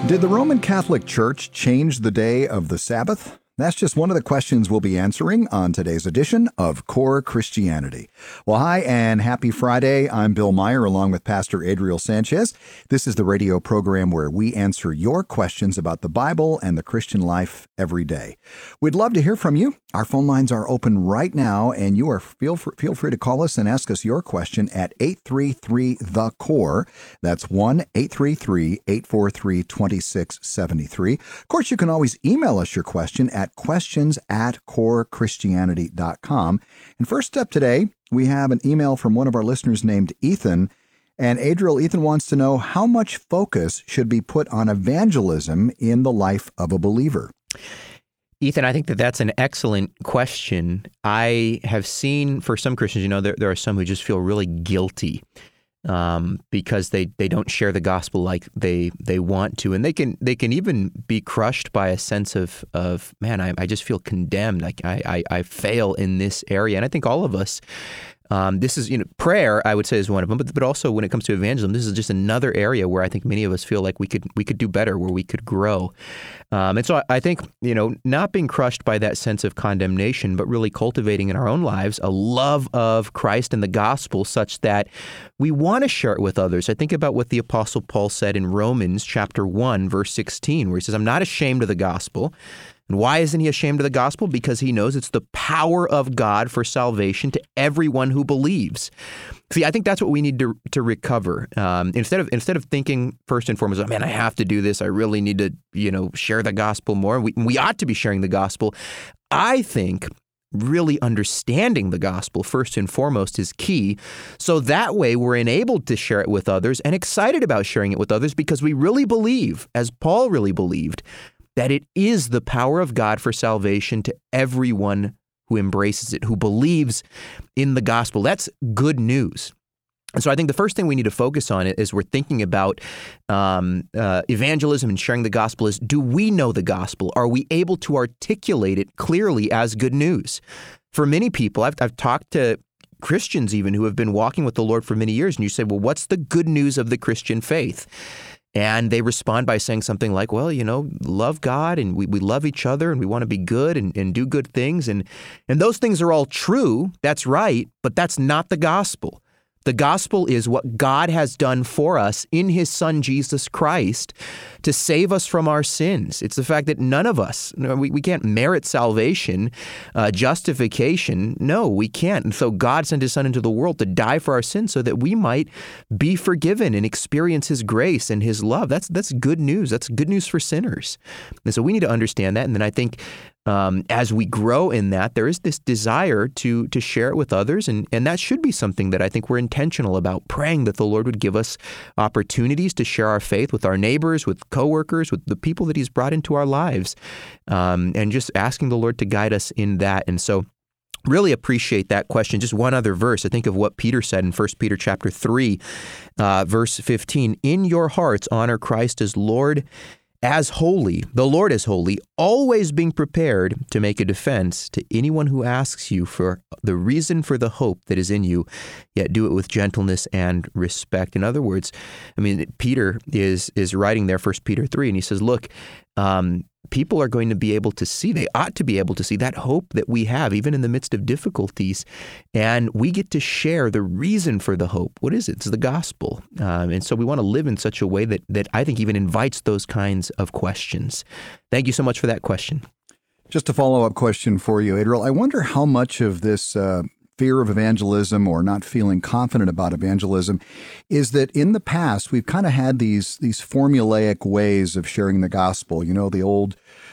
Did the Roman Catholic Church change the day of the Sabbath? That's just one of the questions we'll be answering on today's edition of Core Christianity. Well, hi and happy Friday. I'm Bill Meyer along with Pastor Adriel Sanchez. This is the radio program where we answer your questions about the Bible and the Christian life every day. We'd love to hear from you. Our phone lines are open right now, and you are feel free to call us and ask us your question at 833-THE-CORE. That's 1-833-843-2673. Of course, you can always email us your question at questions@corechristianity.com. And first up today, we have an email from one of our listeners named Ethan. And Adriel, Ethan wants to know how much focus should be put on evangelism in the life of a believer. Ethan, I think that's an excellent question. I have seen for some Christians, there are some who just feel really guilty because they don't share the gospel like they want to, and they can even be crushed by a sense of man, I just feel condemned. Like I fail in this area, and I think all of us. This is, prayer, I would say, is one of them, but also when it comes to evangelism, this is just another area where I think many of us feel like we could do better, where we could grow. And so I think, not being crushed by that sense of condemnation, but really cultivating in our own lives a love of Christ and the gospel such that we want to share it with others. I think about what the Apostle Paul said in Romans chapter 1, verse 16, where he says, I'm not ashamed of the gospel. And why isn't he ashamed of the gospel? Because he knows it's the power of God for salvation to everyone who believes. See, I think that's what we need to recover. Instead of thinking first and foremost, man, I have to do this. I really need to, share the gospel more. We ought to be sharing the gospel. I think really understanding the gospel first and foremost is key. So that way we're enabled to share it with others and excited about sharing it with others because we really believe, as Paul really believed, that it is the power of God for salvation to everyone who embraces it, who believes in the gospel. That's good news. And so I think the first thing we need to focus on as we're thinking about evangelism and sharing the gospel is, do we know the gospel? Are we able to articulate it clearly as good news? For many people, I've talked to Christians even who have been walking with the Lord for many years, and you say, well, what's the good news of the Christian faith? And they respond by saying something like, well, love God and we love each other and we want to be good and do good things. And those things are all true. That's right. But that's not the gospel. The gospel is what God has done for us in his son, Jesus Christ, to save us from our sins. It's the fact that none of us, we can't merit salvation, justification. No, we can't. And so God sent his son into the world to die for our sins so that we might be forgiven and experience his grace and his love. That's good news. That's good news for sinners. And so we need to understand that. And then I think as we grow in that, there is this desire to share it with others. And that should be something that I think we're intentional about, praying that the Lord would give us opportunities to share our faith with our neighbors, with coworkers, with the people that he's brought into our lives, and just asking the Lord to guide us in that. And so really appreciate that question. Just one other verse. I think of what Peter said in 1 Peter chapter 3, verse 15, in your hearts honor Christ as Lord, as holy, the Lord is holy, always being prepared to make a defense to anyone who asks you for the reason for the hope that is in you, yet do it with gentleness and respect. In other words, Peter is writing there, 1 Peter 3, and he says, look, people are going to be able to see, they ought to be able to see that hope that we have, even in the midst of difficulties. And we get to share the reason for the hope. What is it? It's the gospel. And so we want to live in such a way that I think even invites those kinds of questions. Thank you so much for that question. Just a follow-up question for you, Adriel. I wonder how much of this fear of evangelism or not feeling confident about evangelism is that in the past we've kind of had these formulaic ways of sharing the gospel, the old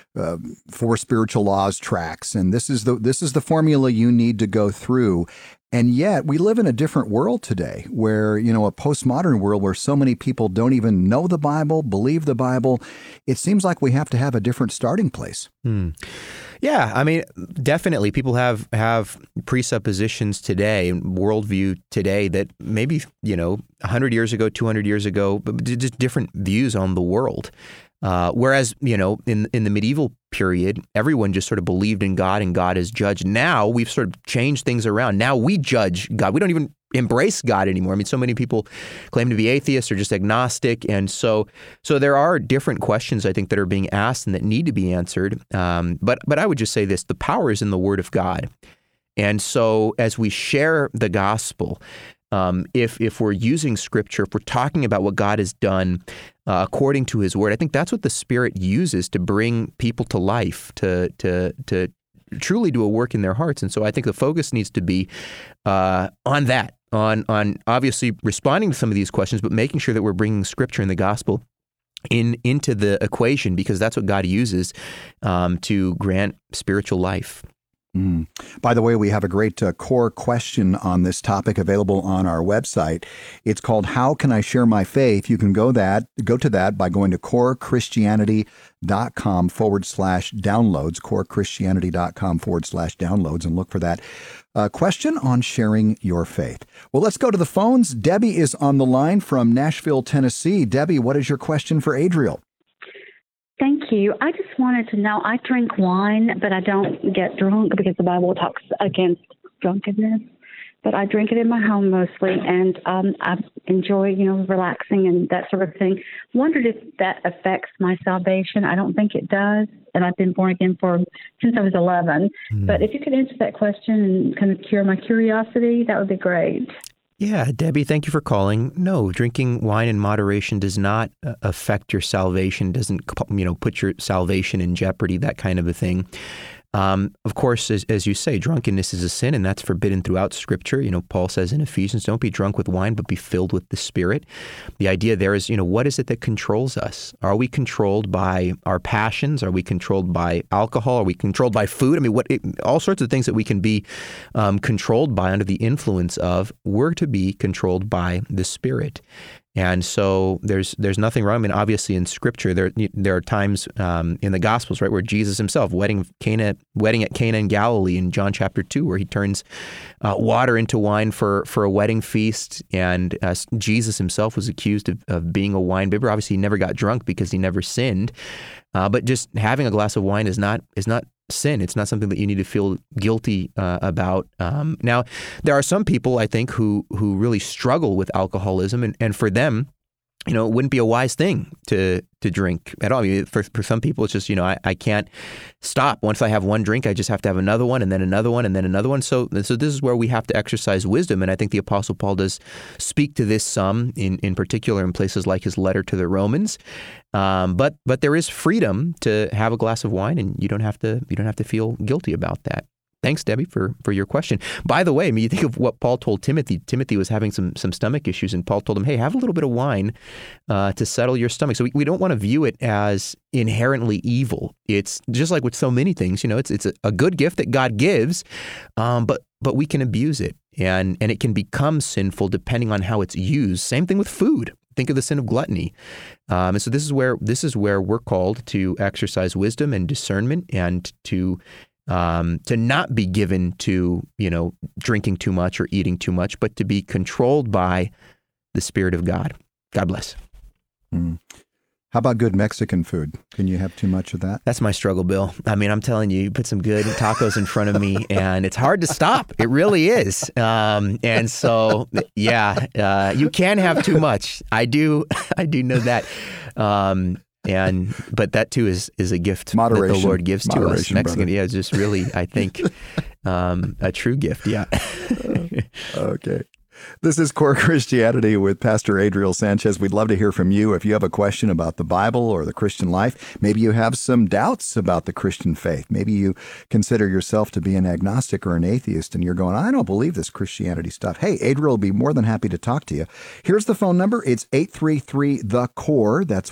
4 spiritual laws tracks, and this is the formula you need to go through. And yet we live in a different world today where, a postmodern world where so many people don't even know the Bible, believe the Bible. It seems like we have to have a different starting place. Yeah, definitely people have presuppositions today, worldview today that maybe, 100 years ago, 200 years ago, but just different views on the world. Whereas, in the medieval period, everyone just sort of believed in God and God is judged. Now we've sort of changed things around. Now we judge God. We don't even embrace God anymore. I mean, so many people claim to be atheists or just agnostic. And so there are different questions, I think, that are being asked and that need to be answered. But I would just say this, the power is in the Word of God. And so as we share the gospel, if we're using Scripture, if we're talking about what God has done according to His Word, I think that's what the Spirit uses to bring people to life, to truly do a work in their hearts. And so I think the focus needs to be on that, on obviously responding to some of these questions, but making sure that we're bringing Scripture and the gospel into the equation, because that's what God uses to grant spiritual life. By the way, we have a great core question on this topic available on our website. It's called How Can I Share My Faith? You can go to that by going to corechristianity.com/downloads, corechristianity.com/downloads, and look for that question on sharing your faith. Well, let's go to the phones. Debbie is on the line from Nashville, Tennessee. Debbie, what is your question for Adriel? Thank you. I just wanted to know, I drink wine, but I don't get drunk because the Bible talks against drunkenness. But I drink it in my home mostly, and I enjoy, relaxing and that sort of thing. Wondered if that affects my salvation. I don't think it does, and I've been born again since I was 11. But if you could answer that question and kind of cure my curiosity, that would be great. Yeah, Debbie, thank you for calling. No, drinking wine in moderation does not affect your salvation, doesn't put your salvation in jeopardy, that kind of a thing. Of course, as you say, drunkenness is a sin, and that's forbidden throughout Scripture. Paul says in Ephesians, don't be drunk with wine, but be filled with the Spirit. The idea there is, what is it that controls us? Are we controlled by our passions? Are we controlled by alcohol? Are we controlled by food? I mean, all sorts of things that we can be controlled by under the influence of. We're to be controlled by the Spirit. And so there's nothing wrong. I mean, obviously in Scripture, there are times in the Gospels, right, where Jesus himself, wedding at Cana in Galilee in John chapter 2, where he turns water into wine for a wedding feast. And Jesus himself was accused of being a wine bibber. Obviously, he never got drunk because he never sinned. But just having a glass of wine is not sin. It's not something that you need to feel guilty about. Now, there are some people, I think, who really struggle with alcoholism, and for them, it wouldn't be a wise thing to drink at all. I mean, for some people, it's just, I can't stop. Once I have one drink, I just have to have another one, and then another one, and then another one. So this is where we have to exercise wisdom, and I think the Apostle Paul does speak to this some, in particular in places like his letter to the Romans. But there is freedom to have a glass of wine, and you don't have to feel guilty about that. Thanks, Debbie, for your question. By the way, I mean, you think of what Paul told Timothy. Timothy was having some stomach issues, and Paul told him, hey, have a little bit of wine to settle your stomach. So we don't want to view it as inherently evil. It's just like with so many things, it's a good gift that God gives, but we can abuse it, and it can become sinful depending on how it's used. Same thing with food. Think of the sin of gluttony. And so this is where we're called to exercise wisdom and discernment, and to not be given to, drinking too much or eating too much, but to be controlled by the Spirit of God. God bless. How about good Mexican food? Can you have too much of that? That's my struggle, Bill. I mean, I'm telling you, you put some good tacos in front of me, and it's hard to stop. It really is. And so, yeah, you can have too much. I do know that. But that too is a gift that the Lord gives to us. Mexican, brother. Yeah, it's just really, I think, a true gift. Yeah. Okay. This is Core Christianity with Pastor Adriel Sanchez. We'd love to hear from you. If you have a question about the Bible or the Christian life, maybe you have some doubts about the Christian faith. Maybe you consider yourself to be an agnostic or an atheist, and you're going, I don't believe this Christianity stuff. Hey, Adriel will be more than happy to talk to you. Here's the phone number. It's 833-THE-CORE. That's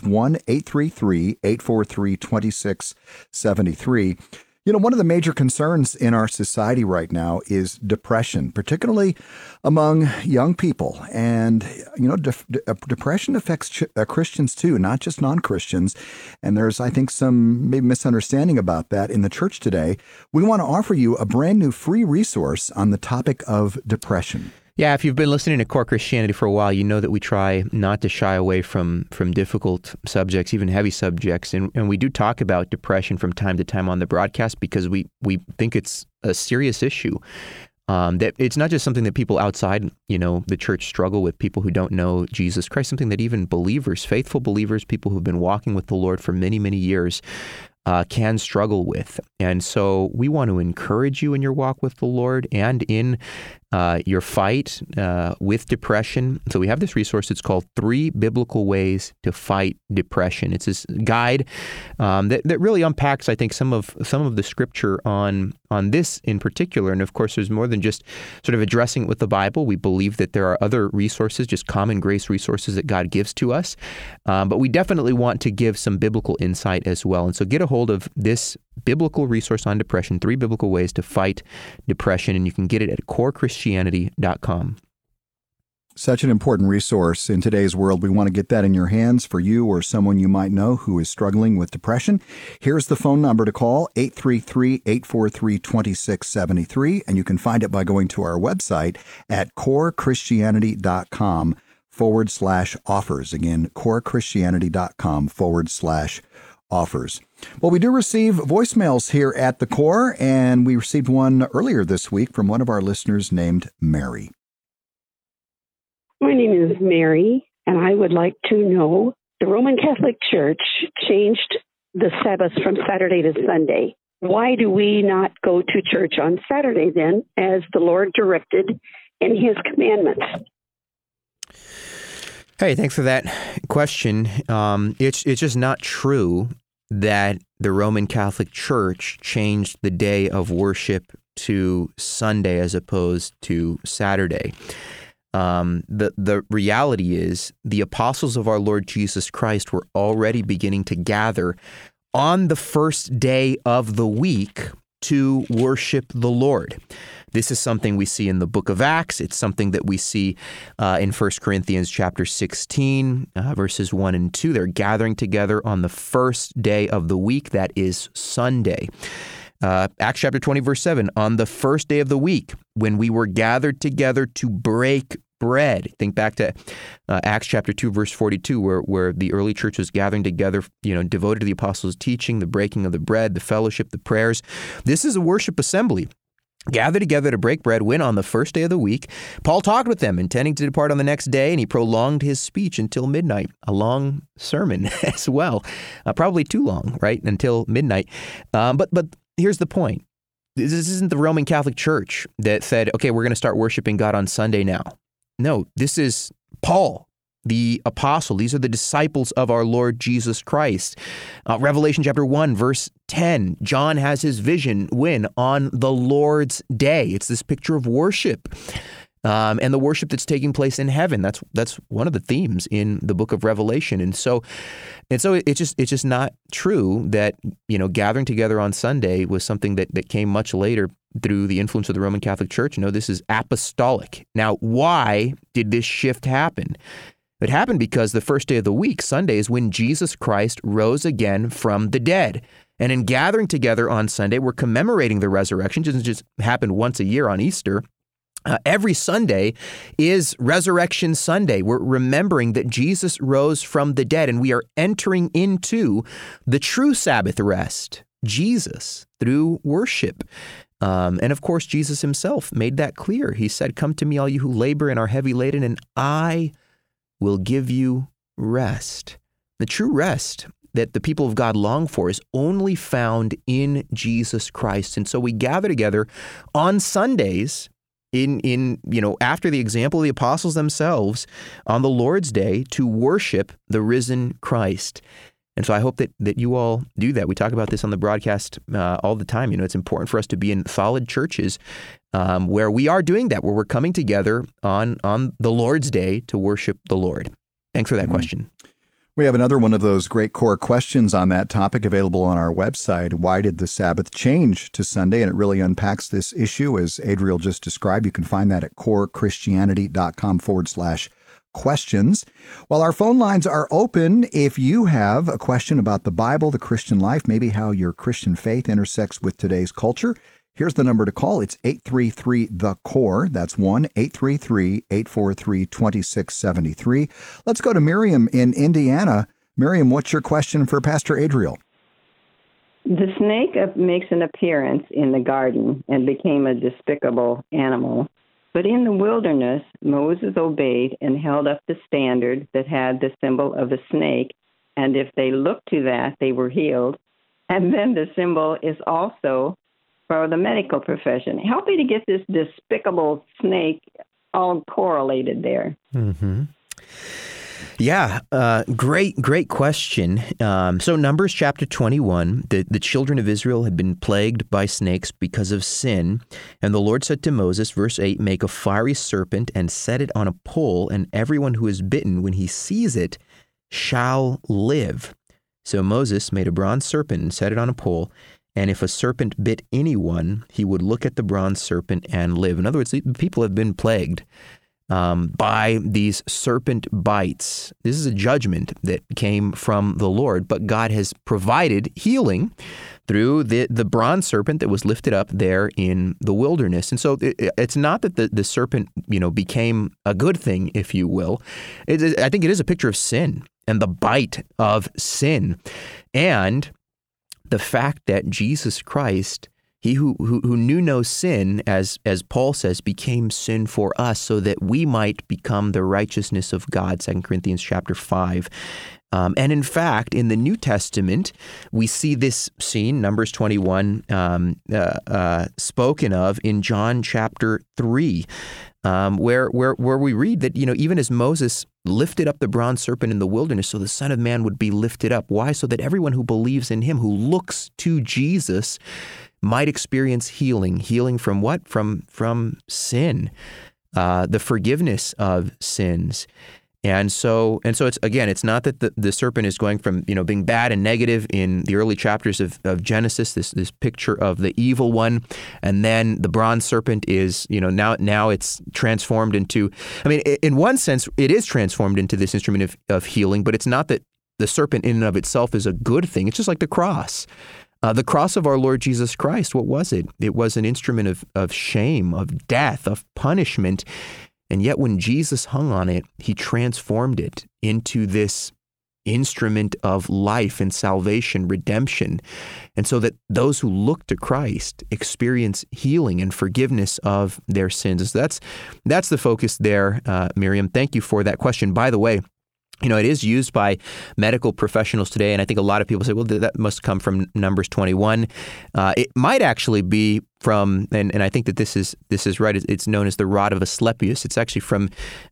1-833-843-2673. One of the major concerns in our society right now is depression, particularly among young people. And, depression affects Christians too, not just non-Christians. And there's, I think, some maybe misunderstanding about that in the church today. We want to offer you a brand new free resource on the topic of depression. Yeah, if you've been listening to Core Christianity for a while, you know that we try not to shy away from difficult subjects, even heavy subjects. And we do talk about depression from time to time on the broadcast because we think it's a serious issue. That it's not just something that people outside, the church struggle with, people who don't know Jesus Christ, something that even believers, faithful believers, people who've been walking with the Lord for many, many years, can struggle with. And so we want to encourage you in your walk with the Lord and in your fight with depression. So we have this resource. It's called 3 Biblical Ways to Fight Depression. It's this guide that really unpacks, I think, some of the scripture on this in particular. And of course, there's more than just sort of addressing it with the Bible. We believe that there are other resources, just common grace resources that God gives to us. But we definitely want to give some biblical insight as well. And so get a hold of this biblical resource on depression, 3 Biblical Ways to Fight Depression, and you can get it at corechristianity.com. Such an important resource in today's world. We want to get that in your hands for you or someone you might know who is struggling with depression. Here's the phone number to call, 833-843-2673, and you can find it by going to our website at corechristianity.com/offers. Again, corechristianity.com/offers. Well, we do receive voicemails here at the Core, and we received one earlier this week from one of our listeners named Mary. My name is Mary, and I would like to know, the Roman Catholic Church changed the Sabbath from Saturday to Sunday. Why do we not go to church on Saturday then, as the Lord directed in His commandments? Hey, thanks for that question. It's just not true that the Roman Catholic Church changed the day of worship to Sunday as opposed to Saturday. The reality is the apostles of our Lord Jesus Christ were already beginning to gather on the first day of the week to worship the Lord. This is something we see in the book of Acts. It's something that we see in 1 Corinthians chapter 16, verses 1 and 2. They're gathering together on the first day of the week, that is Sunday. Acts chapter 20, verse 7, on the first day of the week, when we were gathered together to break bread. Think back to Acts chapter 2, verse 42, where the early church was gathering together, devoted to the apostles' teaching, the breaking of the bread, the fellowship, the prayers. This is a worship assembly. Gathered together to break bread when on the first day of the week, Paul talked with them, intending to depart on the next day, and he prolonged his speech until midnight. A long sermon as well. Probably too long, right? Until midnight. But here's the point. This isn't the Roman Catholic Church that said, okay, we're going to start worshiping God on Sunday now. No, this is Paul, the apostle. These are the disciples of our Lord Jesus Christ. Revelation chapter 1, verse 10, John has his vision when? On the Lord's day. It's this picture of worship. And the worship that's taking place in heaven. That's one of the themes in the book of Revelation. And so it's just not true that, gathering together on Sunday was something that came much later through the influence of the Roman Catholic Church. No, this is apostolic. Now, why did this shift happen? It happened because the first day of the week, Sunday, is when Jesus Christ rose again from the dead. And in gathering together on Sunday, we're commemorating the resurrection. It doesn't just happen once a year on Easter. Every Sunday is Resurrection Sunday. We're remembering that Jesus rose from the dead, and we are entering into the true Sabbath rest, Jesus, through worship. And of course, Jesus himself made that clear. He said, "Come to me, all you who labor and are heavy laden, and I will give you rest." The true rest that the people of God long for is only found in Jesus Christ. And so we gather together on Sundays after the example of the apostles themselves on the Lord's Day to worship the risen Christ. And so I hope that you all do that. We talk about this on the broadcast all the time. It's important for us to be in solid churches where we are doing that, where we're coming together on the Lord's Day to worship the Lord. Thanks for that question. We have another one of those great core questions on that topic available on our website. Why did the Sabbath change to Sunday? And it really unpacks this issue as Adriel just described. You can find that at corechristianity.com/questions. Well, our phone lines are open. If you have a question about the Bible, the Christian life, maybe how your Christian faith intersects with today's culture, here's the number to call. It's 833-THE-CORE. That's 1-833-843-2673. Let's go to Miriam in Indiana. Miriam, what's your question for Pastor Adriel? The snake makes an appearance in the garden and became a despicable animal. But in the wilderness, Moses obeyed and held up the standard that had the symbol of a snake, and if they looked to that, they were healed. And then the symbol is also for the medical profession. Help me to get this despicable snake all correlated there. Mm-hmm. Yeah, great question. So Numbers chapter 21, the children of Israel had been plagued by snakes because of sin. And the Lord said to Moses, verse 8, make a fiery serpent and set it on a pole, and everyone who is bitten, when he sees it, shall live. So Moses made a bronze serpent and set it on a pole. And if a serpent bit anyone, he would look at the bronze serpent and live. In other words, the people have been plagued by these serpent bites. This is a judgment that came from the Lord, but God has provided healing through the bronze serpent that was lifted up there in the wilderness. And so it's not that the serpent, became a good thing, if you will. I think it is a picture of sin and the bite of sin, and the fact that Jesus Christ, he who knew no sin, as Paul says, became sin for us so that we might become the righteousness of God, 2 Corinthians chapter 5. And in fact, in the New Testament, we see this scene, Numbers 21, spoken of in John chapter 3, where we read that, even as Moses lifted up the bronze serpent in the wilderness, so the Son of Man would be lifted up. Why? So that everyone who believes in him, who looks to Jesus, might experience healing. Healing from what? From sin, the forgiveness of sins. And so it's not that the serpent is going from, being bad and negative in the early chapters of Genesis, this picture of the evil one, and then the bronze serpent is, now it's transformed into, in one sense, it is transformed into this instrument of healing, but it's not that the serpent in and of itself is a good thing. It's just like the cross. The cross of our Lord Jesus Christ, what was it? It was an instrument of shame, of death, of punishment. And yet when Jesus hung on it, he transformed it into this instrument of life and salvation, redemption. And so that those who look to Christ experience healing and forgiveness of their sins. So that's the focus there, Miriam. Thank you for that question. By the way, it is used by medical professionals today, and I think a lot of people say, well, that must come from Numbers 21. It might actually be from, and I think that this is right, it's known as the rod of Asclepius. It's actually from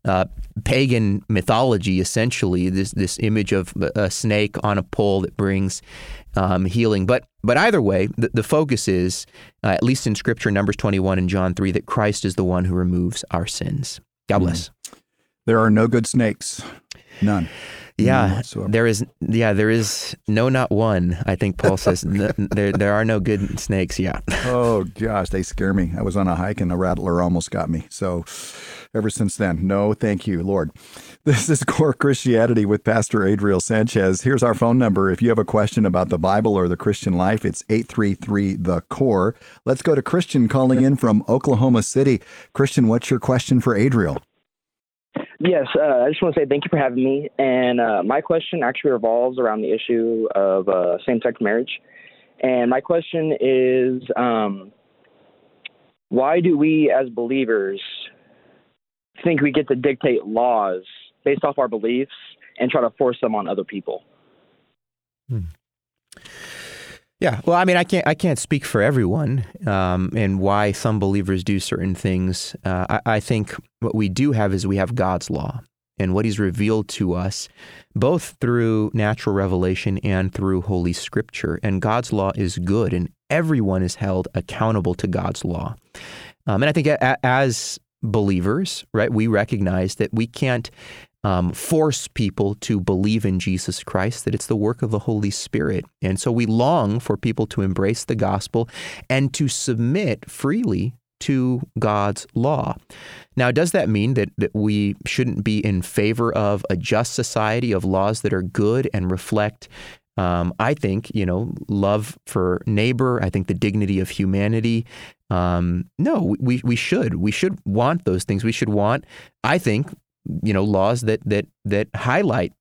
pagan mythology, essentially, this image of a snake on a pole that brings healing. But either way, the focus is, at least in Scripture, Numbers 21 and John 3, that Christ is the one who removes our sins. God bless. There are no good snakes. None. Yeah, there is no, not one. I think Paul says there are no good snakes. Yeah. Oh gosh, they scare me. I was on a hike and a rattler almost got me. So ever since then, no, thank you, Lord. This is Core Christianity with Pastor Adriel Sanchez. Here's our phone number. If you have a question about the Bible or the Christian life, it's 833-THE-CORE. Let's go to Christian calling in from Oklahoma City. Christian, what's your question for Adriel? Yes, I just want to say thank you for having me. And my question actually revolves around the issue of same-sex marriage. And my question is, why do we as believers think we get to dictate laws based off our beliefs and try to force them on other people? Yeah, well, I can't speak for everyone and why some believers do certain things. I think what we do have is we have God's law and what he's revealed to us, both through natural revelation and through Holy Scripture. And God's law is good, and everyone is held accountable to God's law. And I think as believers, right, we recognize that we can't force people to believe in Jesus Christ, that it's the work of the Holy Spirit. And so we long for people to embrace the gospel and to submit freely to God's law. Now, does that mean that we shouldn't be in favor of a just society of laws that are good and reflect, I think, love for neighbor, I think the dignity of humanity? No, we should want those things. We should want, I think, laws that highlight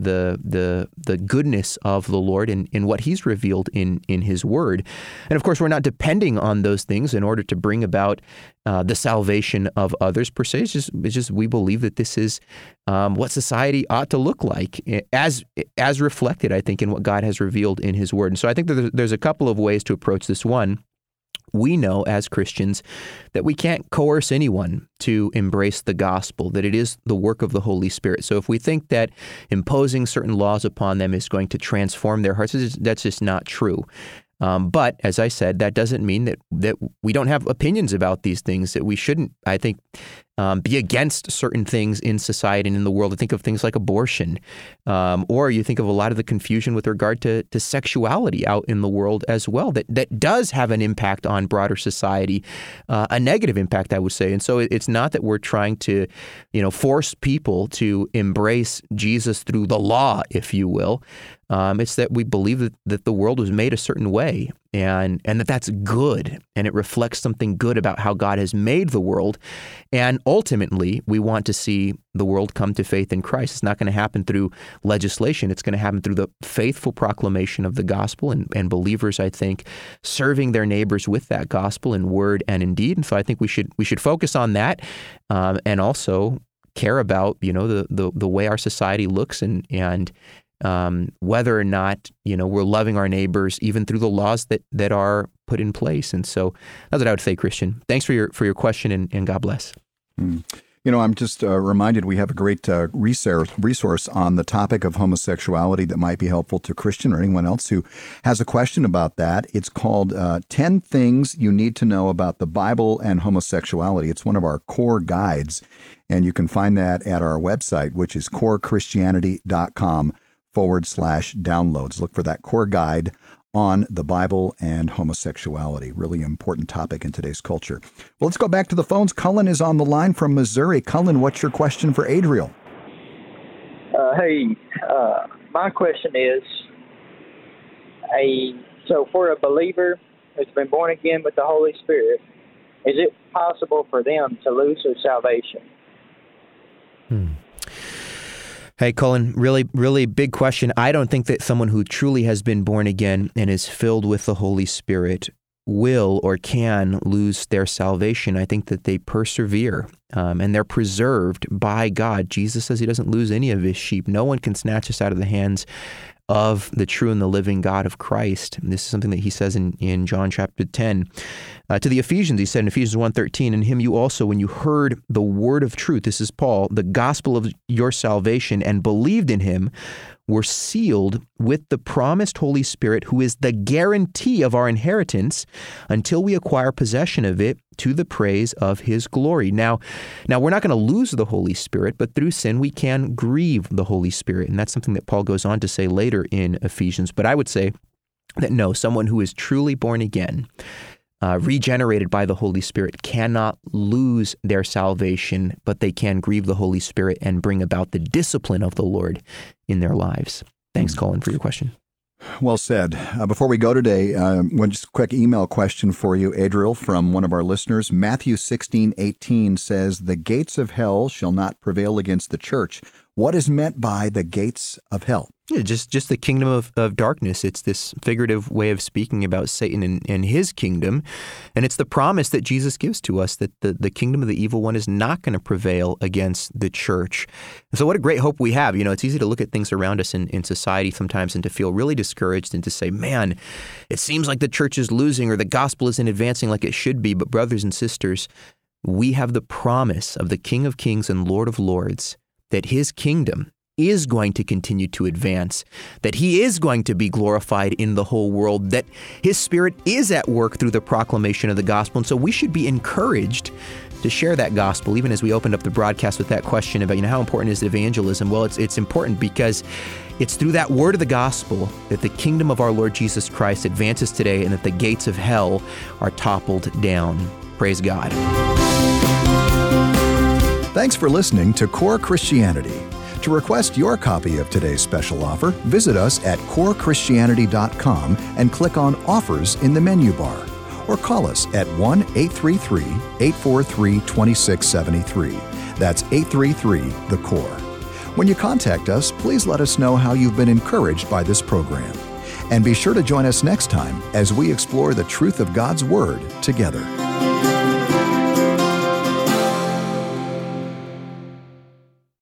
the goodness of the Lord in what He's revealed in His Word. And of course, we're not depending on those things in order to bring about the salvation of others per se. It's just we believe that this is what society ought to look like, as reflected, I think, in what God has revealed in His Word. And so I think that there's a couple of ways to approach this. One, we know as Christians that we can't coerce anyone to embrace the gospel, that it is the work of the Holy Spirit. So if we think that imposing certain laws upon them is going to transform their hearts, that's just not true. But as I said, that doesn't mean that we don't have opinions about these things, that we shouldn't, I think, be against certain things in society and in the world. I think of things like abortion, or you think of a lot of the confusion with regard to sexuality out in the world as well, that does have an impact on broader society, a negative impact, I would say. And so it's not that we're trying to, force people to embrace Jesus through the law, if you will. It's that we believe that the world was made a certain way, and that's good, and it reflects something good about how God has made the world. And ultimately, we want to see the world come to faith in Christ. It's not going to happen through legislation. It's going to happen through the faithful proclamation of the gospel and believers, I think, serving their neighbors with that gospel in word and in deed. And so I think we should focus on that, and also care about the way our society looks and whether or not, we're loving our neighbors even through the laws that are put in place. And so that's what I would say, Christian. Thanks for your question, and God bless. I'm just reminded we have a great resource on the topic of homosexuality that might be helpful to Christian or anyone else who has a question about that. It's called 10 Things You Need to Know About the Bible and Homosexuality. It's one of our core guides, and you can find that at our website, which is corechristianity.com/downloads. Look for that core guide on the Bible and homosexuality. Really important topic in today's culture. Well, let's go back to the phones. Cullen is on the line from Missouri. Cullen, what's your question for Adriel? My question is, so for a believer who's been born again with the Holy Spirit, is it possible for them to lose their salvation? Hey, Cullen, really, really big question. I don't think that someone who truly has been born again and is filled with the Holy Spirit will or can lose their salvation. I think that they persevere and they're preserved by God. Jesus says He doesn't lose any of His sheep. No one can snatch us out of the hands of the true and the living God of Christ. And this is something that He says in John chapter 10. To the Ephesians, He said in Ephesians 1:13, "In Him you also, when you heard the word of truth," this is Paul, "the gospel of your salvation, and believed in Him, were sealed with the promised Holy Spirit, who is the guarantee of our inheritance until we acquire possession of it to the praise of His glory." Now we're not going to lose the Holy Spirit, but through sin we can grieve the Holy Spirit. And that's something that Paul goes on to say later in Ephesians. But I would say that no, someone who is truly born again, regenerated by the Holy Spirit, cannot lose their salvation, but they can grieve the Holy Spirit and bring about the discipline of the Lord in their lives. Thanks, Colin, for your question. Well said. Before we go today, one just quick email question for you, Adriel, from one of our listeners. Matthew 16:18 says, "The gates of hell shall not prevail against the church." What is meant by the gates of hell? Yeah, just the kingdom of darkness. It's this figurative way of speaking about Satan and his kingdom. And it's the promise that Jesus gives to us that the kingdom of the evil one is not going to prevail against the church. And so what a great hope we have. It's easy to look at things around us in society sometimes and to feel really discouraged and to say, man, it seems like the church is losing or the gospel isn't advancing like it should be. But brothers and sisters, we have the promise of the King of Kings and Lord of Lords that His kingdom is going to continue to advance, that He is going to be glorified in the whole world, that His Spirit is at work through the proclamation of the gospel. And so we should be encouraged to share that gospel, even as we opened up the broadcast with that question about, how important is evangelism? Well, it's important because it's through that word of the gospel that the kingdom of our Lord Jesus Christ advances today and that the gates of hell are toppled down. Praise God. Thanks for listening to Core Christianity. To request your copy of today's special offer, visit us at corechristianity.com and click on Offers in the menu bar. or call us at 1-833-843-2673. That's 833-THE-CORE. When you contact us, please let us know how you've been encouraged by this program. And be sure to join us next time as we explore the truth of God's Word together.